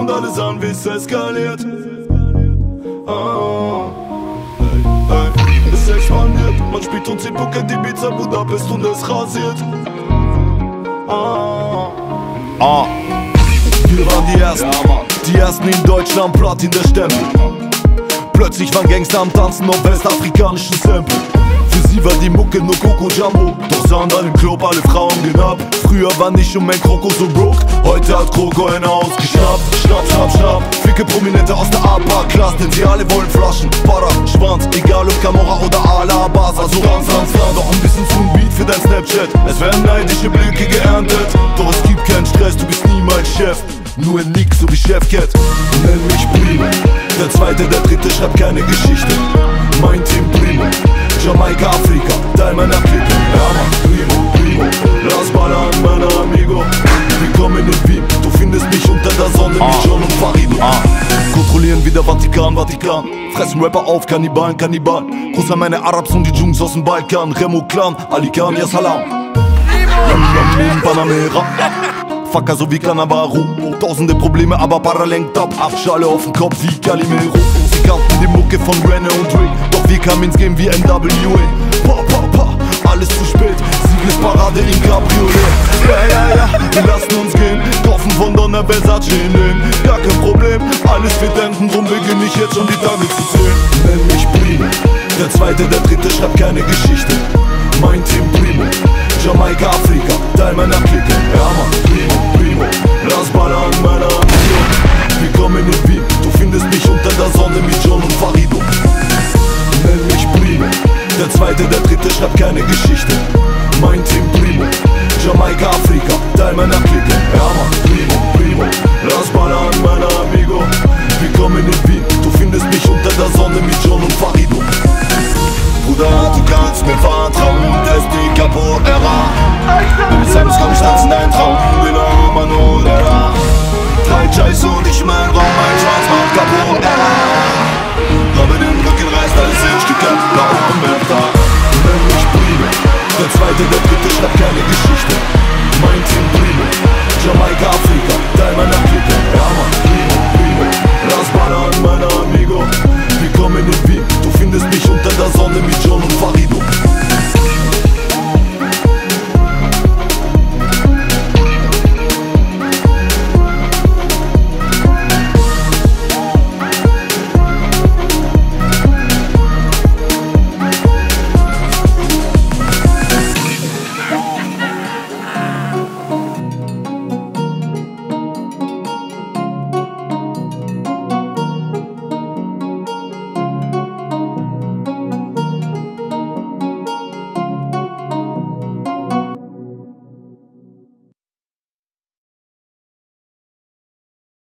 und alle sahen, wie es eskaliert. Es expandiert, man spielt uns in Phuket, Ibiza, Budapest und es rasiert. Wir waren die Ersten, die Ersten in Deutschland, Platin der Stempel. Plötzlich waren Gangster am Tanzen auf westafrikanischen Sample. Für sie war die Mucke nur Coco Jumbo, doch sahen dann im Club alle Frauen gehen ab. Früher war nicht mein Kroko so broke, heute hat Kroko ein Haus geschnappt. Schnapp, schnapp, schnapp, ficke Prominente aus der A-Park-Klasse, denn sie alle wollen Flaschen. Para, Schwanz, egal ob Camorra oder Alabas, also ganz klar, doch ein bisschen zu Beat für dein Snapchat. Es werden neidische Blicke geerntet, doch es gibt keinen Stress, du bist niemals Chef. Nur ein Nick, so wie Chefcat. Nenn mich Primo. Der zweite, der dritte schreibt keine Geschichte. Mein Team Primo. Jamaika, Afrika, Teil meiner Clique. Ja Mann, Primo, Primo. Lass ballern, mein Amigo. Willkommen in Wien. Du findest mich unter der Sonne mit John und Farido. Kontrollieren wie der Vatikan, Vatikan. Fressen Rapper auf, Kannibalen, Kannibalen. Gruß an meine Arabs und die Jungs aus dem Balkan. Remo Clan, Ali Khan, ya Salam. Panamera. Fucker so wie Cannavaro. Tausende Probleme, aber Para lenkt ab. Abschale auf den Kopf wie Calimero. Sie kannten die Mucke von Rene und Rick, doch wir kamen ins Game wie NWA. Pa, pa, pa, alles zu spät. Siegesparade in Cabriolet. Ja, wir lassen uns gehen. Kaufen von Donner Versace in den. Gar kein Problem, alles wird enden. Drum beginne ich jetzt schon die Tage zu zählen. Nenn mich Primo. Der zweite, der dritte schreibt keine Geschichte. Mein Team Primo. Jamaika, Afrika, Teil meiner Clique. Ja Mann, Primo, Primo. Lass ballern, meiner Amigo. Willkommen in Wien. Du findest mich unter der Sonne mit John und Farido. Nenn mich Primo. Der zweite, der dritte schreibt keine Geschichte. Mein Team Primo. Jamaika, Afrika, Teil meiner Clique.